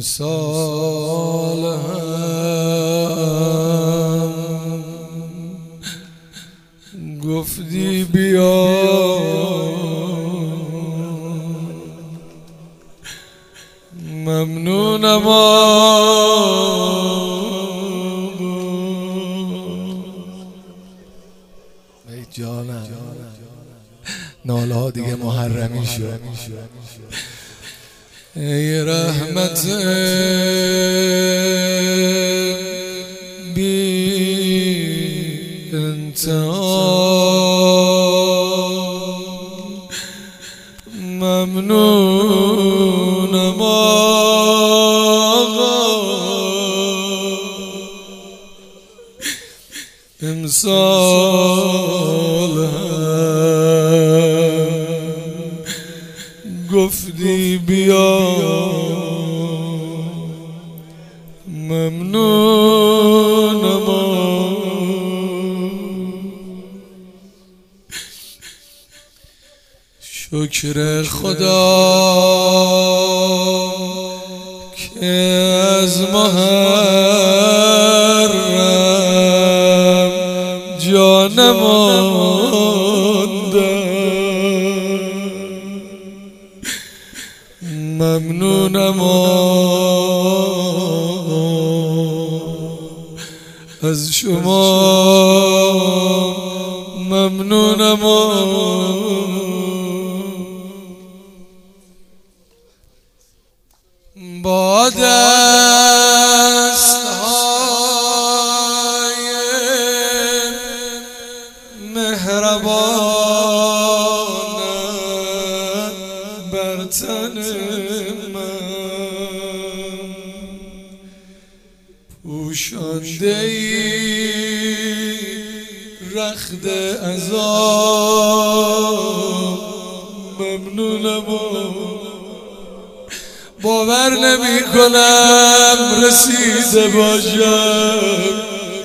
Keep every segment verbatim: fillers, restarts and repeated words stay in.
امسال هم گفتی بیا ممنونم ای جانم ناله ها دیگه محرمی شد ای رحمت بی انتها ممنونم آقا امسال هم گفتی بیا ممنونم شکر خدا که از محرم جا نماندم ممنونم از شما ممنونم با دست‌های مهربانت بر تن من پوشانده ای رخت عذاب ممنونم باور نمی کنم رسیده باشم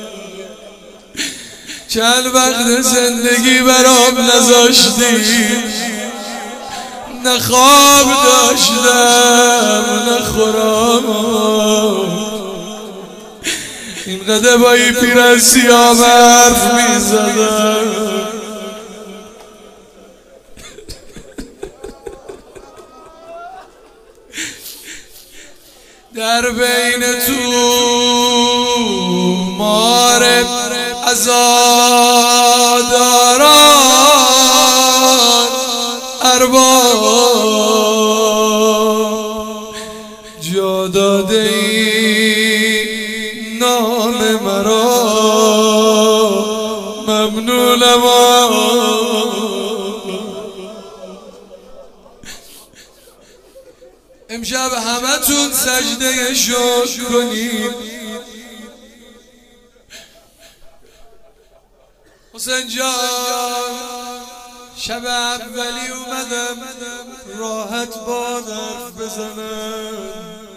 چند وقت زندگی برام نذاشتی نه خواب داشتم نه خرام اینقدر با این پیر سیاه حرف می زدم در بین تو مار عزاداران ارباب جا داده ای نام مرا ممنونم امشب همه تون سجده شکر کنید حسین جان شب اولی اومدم راحت با حرف بزنم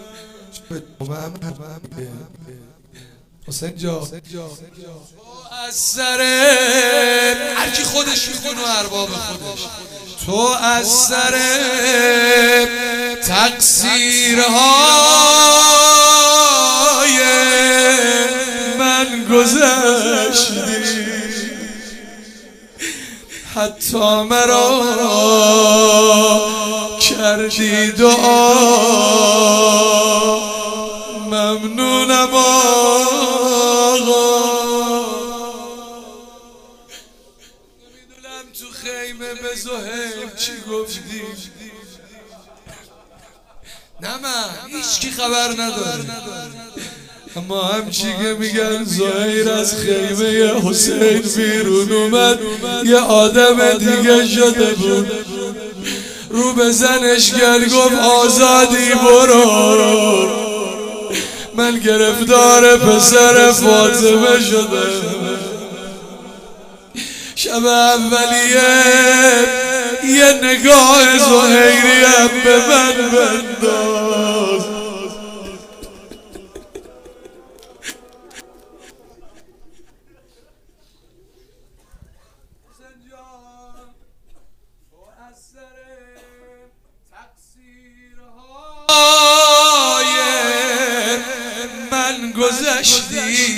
حسین جان از سر هرکی خودش میخونه و ارباب خودش تو از سر تقصیرهای من گذشتی حتی مرا کردی دعا ممنونم آقا نمیدونم تو خیمه به زهیر چی گفتی نه من هیچ کی خبر نداره اما همچی که میگن زهیر از خیمه حسین بیرون اومد یه آدم دیگه شده بود رو به زنش کرد گفت آزادی برو من گرفتار پسر فاطمه شده شب اولیه یه نگاه زهیری هم به من بنداز تقصیرهای من گذشتی،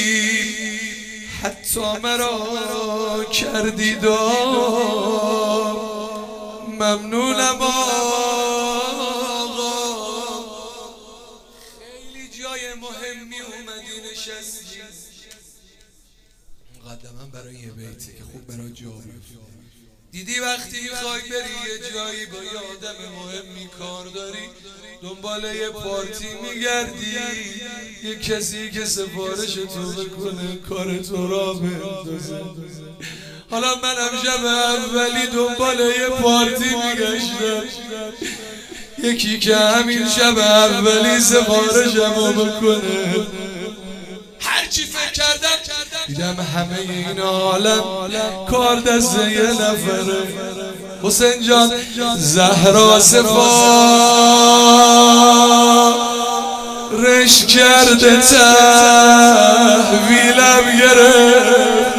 حتی مرا کردی دار. ممنونم آقا، خیلی جای مهمی اومدی نشستی. مقدماً برای یه بیته که خوب برای جا بیفته. دیدی وقتی میخوای بری یه جایی با یه آدم مهمی کار داری، دنبال یه پارتی میگردی، یه کسی که سفارش تو بکنه کار تو را بندازه. حالا منم شب اولی دنبال یه پارتی میگشتم، یکی که همین شب اولی سفارشمو بکنه. هرچی فکر کردم دیدم همه این عالم کار دست یه نفره. حسین جان زهرا سفارش کرده تحویلم گرفت.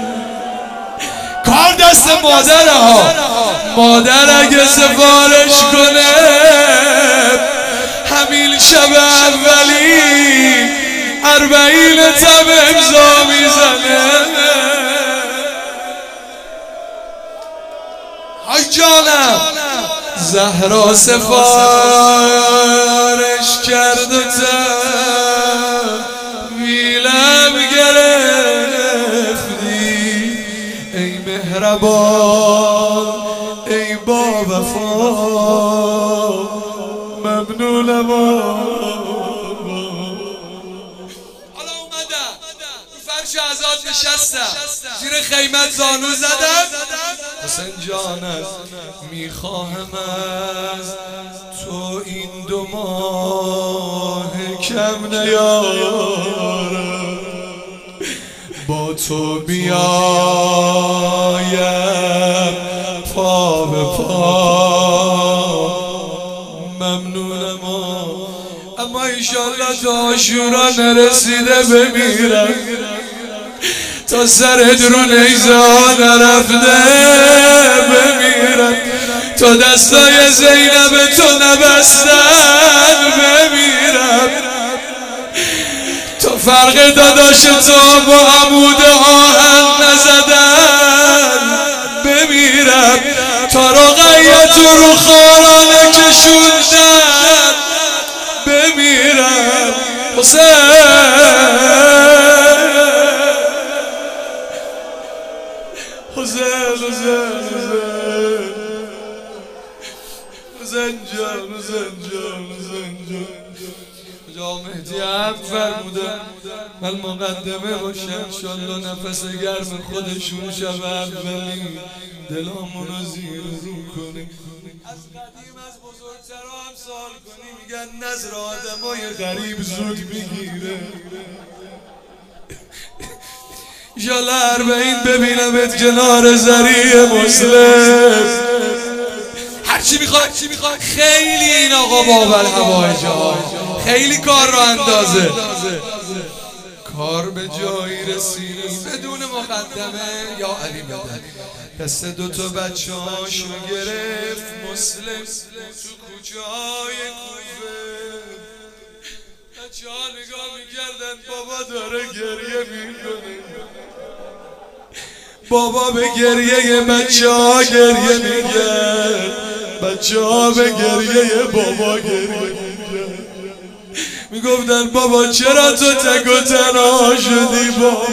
کار دست مادر ها، مادر اگه سفارش کنه همین شب اولی اربعین تب امضا میزنه. های جانم زهرا سفارش کرد و تحویلم گرفتی. ای مهربان ای با وفا، ممنونم شهزاد نشستم، زیر خیمت زانو زدم. حسین جانت میخواهم از تو این دو ماه کم نیارم، با تو بیایم پا به پا. ممنونم اما ایشالله تا عاشورا نرسیده بمیرم، تا سرت رو نیزه ها نرفته بمیرم، تا دستای زینب تو نبستن بمیرم، تا فرق داداش تو با عمود آهن نزدن بمیرم، تا رقیت رو خارانه کشوندن بمیرم. حسین حسین حسین حسین جان حسین جان حسین جان جا مهدی هم فرمودن من مقدمه باشم، انشالله نفس گرم خودشون شب اولی دلامون رو زیر رو کنیم. از قدیم از بزرگترها هم سوال کنی میگن نظر آدمای غریب زود میگیره. انشالله اربعین ببینمت کنار زری مسلم. هرچی میخوای خیلی این آقا بابل هوایجا خیلی کار رو اندازه، کار به جایی رسید بدون مقدمه. یا علی بدن دست دوتا بچه هاشو گرفت مسلم تو کوچه های کوفه. بچه ها نگاه میکردن بابا داره گریه میکنه، بابا به گریه بچه ها گریه میکرد، بچه ها به گریه بابا گریه میکرد. میگفتن بابا چرا تو تک و تنها شدی بابا.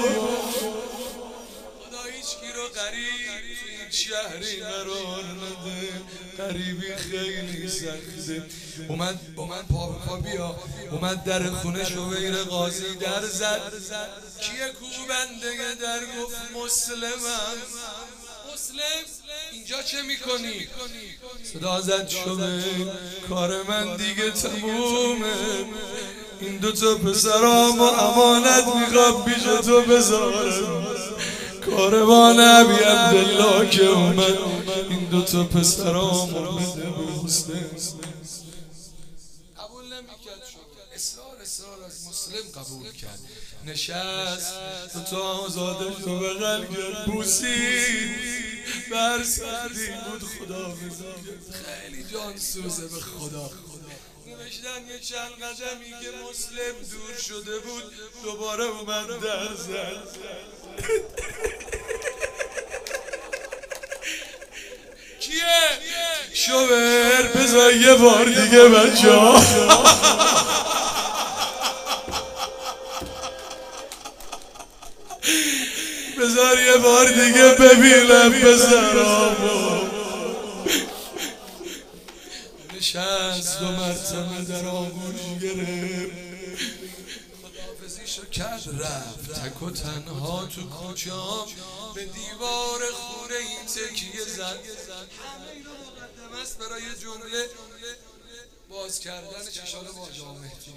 خدا هیچکی رو غریب تو این شهری قرار نده، غریبی خیلی سخته. اومد با من پا به پا بیا، اومد در خونه شویر قاضی در زد. کیه کوبنده در گفت مسلمم. مسلم اینجا چه میکنی؟ صدا زد شویر کار من دیگه تمومه، این دوتا پسرام و امانت میخوام پیش تو بذارم. کاروان ابی عبدالله که اومد این دوتا پسرام رو بده به حسین. قبول نمیکرد شد، اصرار اصرار از مسلم قبول کرد. نشست دوتا آزادش رو بغل کرد، بوسید، بر سردی بود خدا بزرد. خیلی جان سوزه به خدا. کشیدن یه چند قدمی که مسلم دور شده بود دوباره اومد در زد. کیه؟ شوبر بذار یه بار دیگه بچه ها بذار یه بار دیگه ببینم بذارم. نشست دو مرتبه در آغوش گرفت، خداحافظیشو کرد رفت تک و تنها تو کوچه به دیوار خونه این تکیه زد. همه اینا مقدم است برای جمله باز کردن چشال واجه مهدی.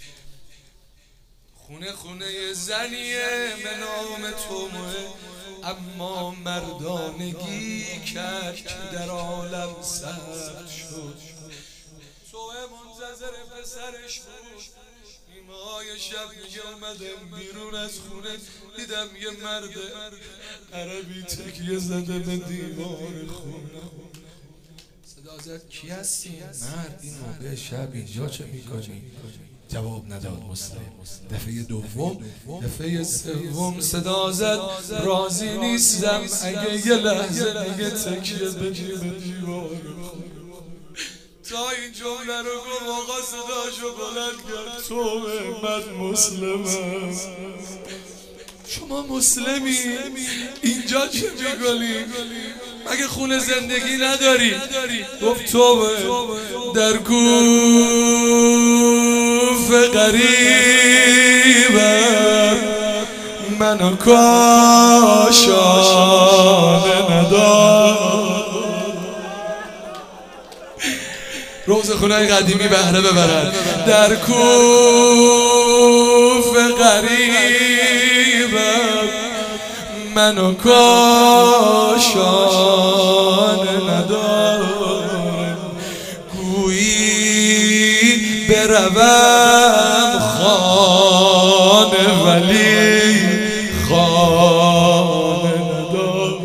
خونه خونه زنیه به نام تومه، اما مردانگی کرد که در عالم سرد شد. تومه منتظر پسرش بود. نیمه‌های شب میگه اومدم بیرون از خونه دیدم یه مرد عربی تکیه زده به دیوار خونه. صدا زد کی هستی؟ مرد این موقع شب اینجا چه میکنی؟ جواب نداد مسلم. دفعه دوم دفعه سوم صدا زد راضی نیستم اگه یه لحظه دیگه تکیه بدی به دیوار خونه. تا این جمله رو گفت آقا صداشو بلند کرد تو من مسلمم. شما مسلمی؟ اینجا چه میکنی؟ مگه خونه زندگی نداری؟ گفت تو در کوفه قریبم منو کاشانه ندار. روزخونه‌های قدیمی بهره ببرن. در کوفه قریبم منو کاشانه ندار. گویی بروم خانه ولی خانه ندار.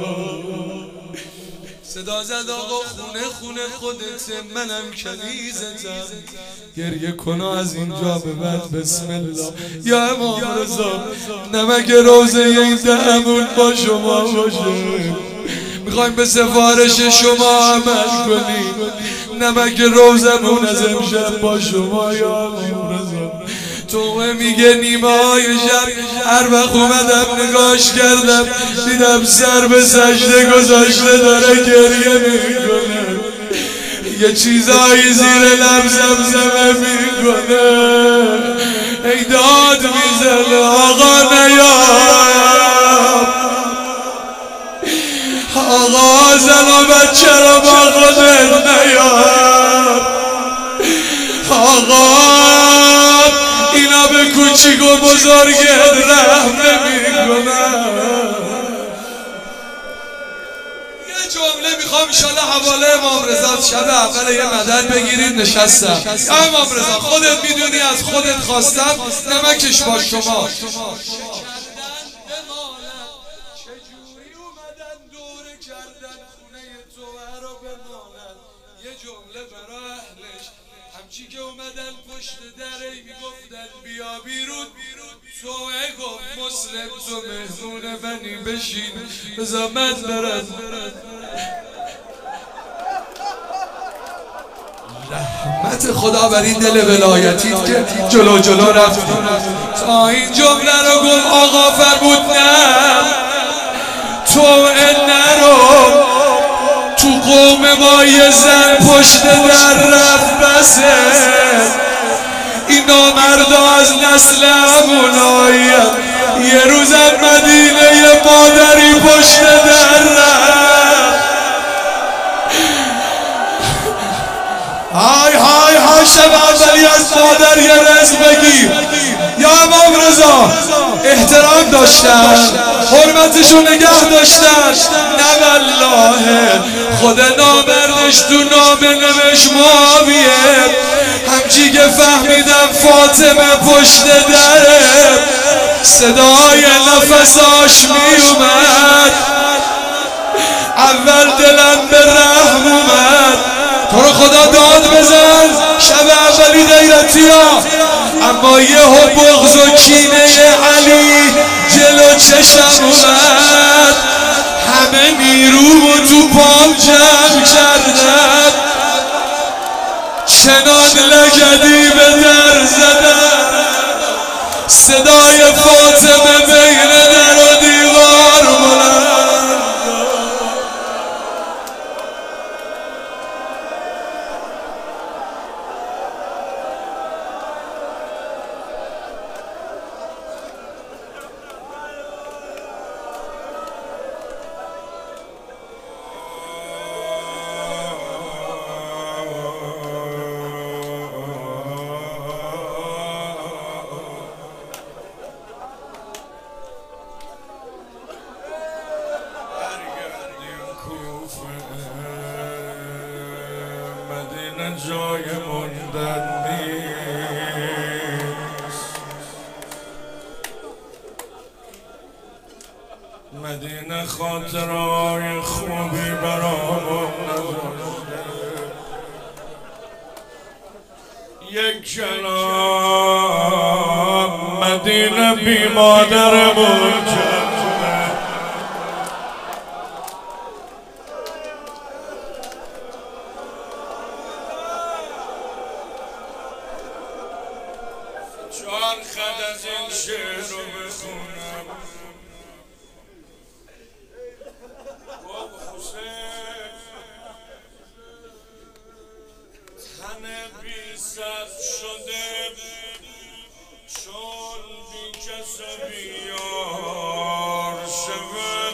صدا زد آقا خونه خونه خودت منم کنیزتم، گریه کنا از اینجا به بعد بسم الله. یا امام رضا نمک روزه این دهمون با شما باشه، میخوایم به سفارش شما عمل کنیم. نمک روزمون از امشب با شما یا امام رضا. تومه میگه نیمه های شب هر وقت اومدم نگاش کردم دیدم سر به سجده گذاشته داره گریه میکنه، یه چیزایی زیر لب زمزمه میکنه، ای داد میزنه آقا نیام، آقا زن و بچه رو با خودت نیام، آقا اینا به کوچیک و بزرگت رحم نمیکنن. یه جمله میخوام انشالله حواله امام رضا شب اول یه مدد بگیرید. نشستم یا امام رضا خودت میدونی از خودت خواستم نمکش با شما. چجوری اومدن دوره کردن خونه تو رو بمانن. یه جمله برای اهلش همچی که اومدن پشت دره میگفتن بیا بیرون، توه گفت مسلم تو مهمون منی بشین بذار من برم. رحمت خدا بر این دل ولایتیت که جلو جلو رفتی. تا این جمله رو گفت آقا فرمود نه توه نرو، تو قوم ما یه زن پشت در رفت بسه، اینا مردا از نسل همونایی، یه روز مدینه یه مادری پشت در رفت. های های های شب اولی از مادر یه رزق بگیر. یا امام رضا احترام داشتن، حرمتشو نگه داشتن. نه والله خود نامردش تو نامه نوشت معاویه، همچی که فهمیدم فاطمه پشت دره، صدای نفساش می اومد. اول دلم به رحم اومد، تو رو خدا داد بزن شب اولی غیرتی ها، اما یه بغض و کینه علی جلو چشم اومد، همه نیرو تو پام جمع کردم، چنان لگدی به در زدم، صدای فاطمه بین در و دیوار بلند. جای موندن نیست، مدینه خاطرهای خوبی برامون نذاشته، یک کلام مدینه بی مادرمون کرده، چهار خط از این شعر رو بخونم. باب حسین تن بی سر شده، چون بی کس و بیار شود،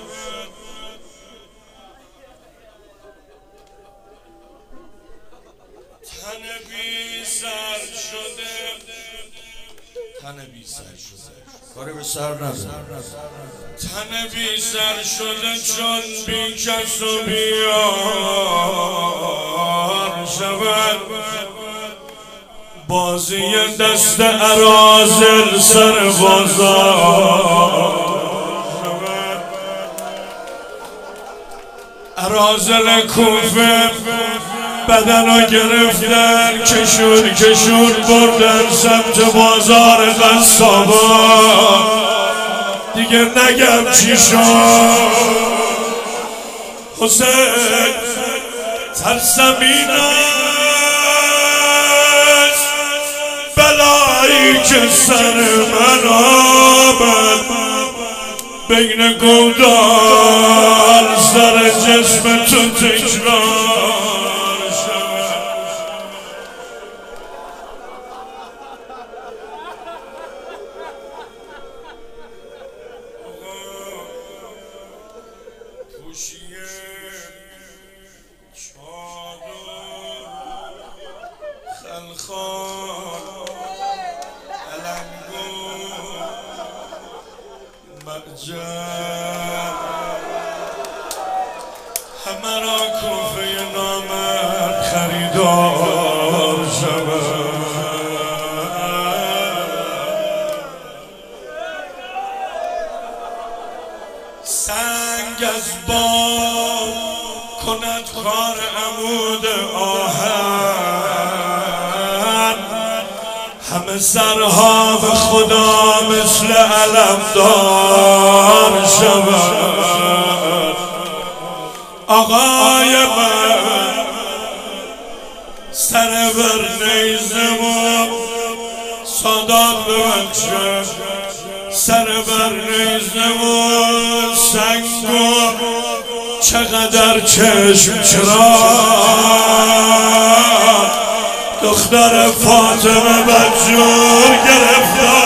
تن بی سر شده، تن بی سر شده، کاری به سر نداره، تن بی سر شده چون بی کس و بیار شود، بازی دست اراذل سر بازار شود، اراذل کوفه بدن رو گرفتن، کشور کشور بردن سمت بازار قصابا، دیگه نگم چی شد. حسین ترسم این است بلایی که سر من آمد، بین گودال سر جسم تو تکرار. پوشیه چادر خلخال علنگو مأجر، همه را کوفه نامرد خریدار شود، سنگ از بام کند کار عمود آهن، همه سرها به خدا مثل علمدار شود. آقای من سر بر نیزمون سادات ببخشد، سر بر نیزمون سنگو چقدر چشم چرا، دختر فاطمه بدجور گرفتار